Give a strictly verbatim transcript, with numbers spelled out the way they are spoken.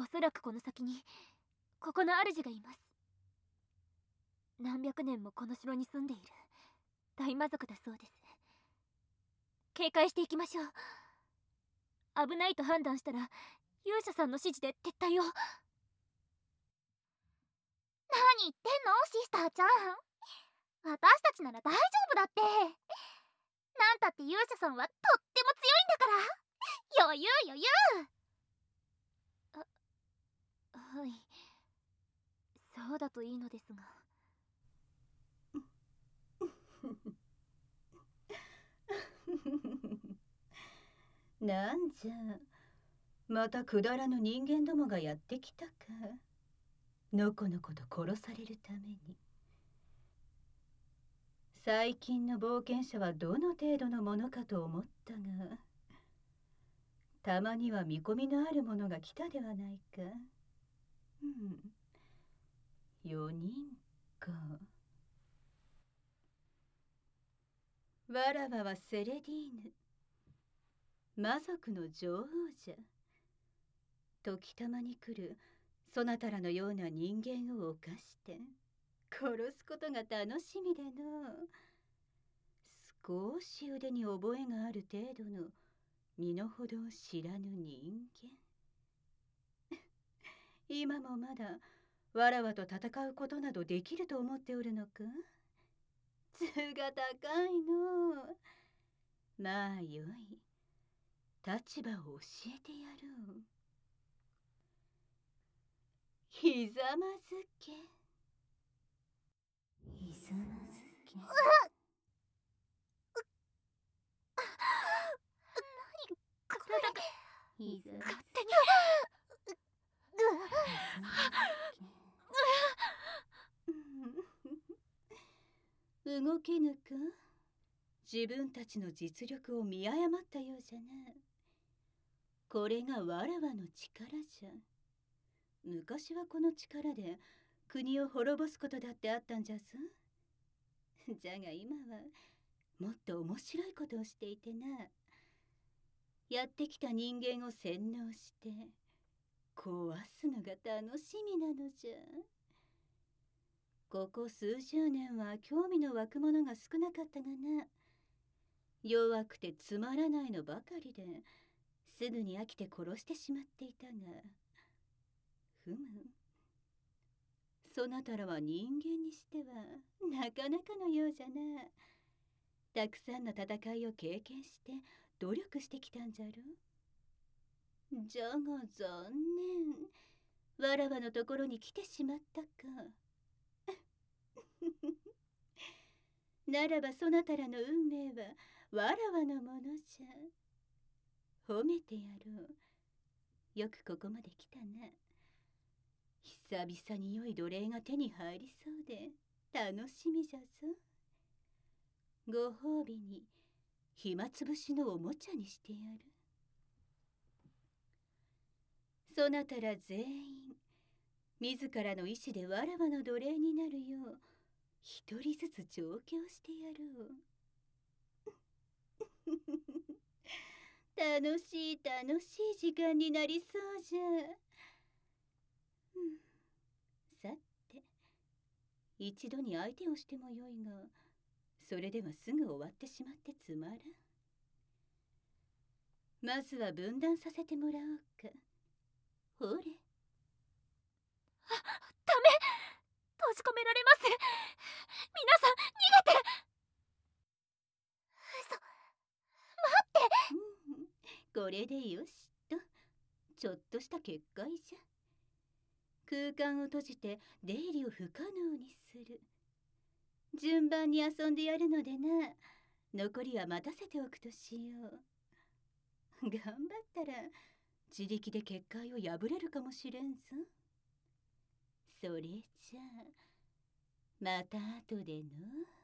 おそらくこの先にここの主がいます。何百年もこの城に住んでいる大魔族だそうです。警戒していきましょう。危ないと判断したら勇者さんの指示で撤退を。 何言ってんのシスターちゃん。私たちなら大丈夫だって。なんたって勇者さんはとっても強いんだから。余裕余裕。 あ、はい、そうだといいのですが。 なんじゃ、またくだらぬ人間どもがやってきたか。のこのこと殺されるために。最近の冒険者はどの程度のものかと思ったが、たまには見込みのあるものが来たではないか。うん、よにんか。わらわはセレディーヌ、魔族の女王じゃ。時たまに来るそなたらのような人間を犯して殺すことが楽しみでの。少し腕に覚えがある程度の身の程を知らぬ人間。今もまだわらわと戦うことなどできると思っておるのか。図が高いの。まあよい、立場を教えてやろう。ひざまずけ。ひざまずけ。 体がひざ勝手に動けぬか。自分たちの実力を見誤ったようじゃな。これがわらわの力じゃ。昔はこの力で国を滅ぼすことだってあったんじゃぞ。じゃが今はもっと面白いことをしていてな。やってきた人間を洗脳して壊すのが楽しみなのじゃ。ここ数十年は興味の湧くものが少なかったがな。弱くてつまらないのばかりですぐに飽きて殺してしまっていたが、ふむ、そなたらは人間にしてはなかなかのようじゃな。たくさんの戦いを経験して努力してきたんじゃろ。じゃが残念、わらわのところに来てしまったか。ならばそなたらの運命はわらわのものじゃ。褒めてやろう。よくここまで来たな。久々に良い奴隷が手に入りそうで楽しみじゃぞ。ご褒美に暇つぶしのおもちゃにしてやる。そなたら全員自らの意志でわらわの奴隷になるよう一人ずつ調教してやろう。楽しい楽しい時間になりそうじゃ。うん、さて、一度に相手をしてもよいが、それではすぐ終わってしまってつまらん。まずは分断させてもらおうか。ほれ。 ダメ、閉じ込められます。皆さん逃げて。 嘘、待って。 うん、これでよしと。ちょっとした結界じゃ。空間を閉じて出入りを不可能にする。順番に遊んでやるのでな。残りは待たせておくとしよう。頑張ったら自力で結界を破れるかもしれんぞ。それじゃあまた後での。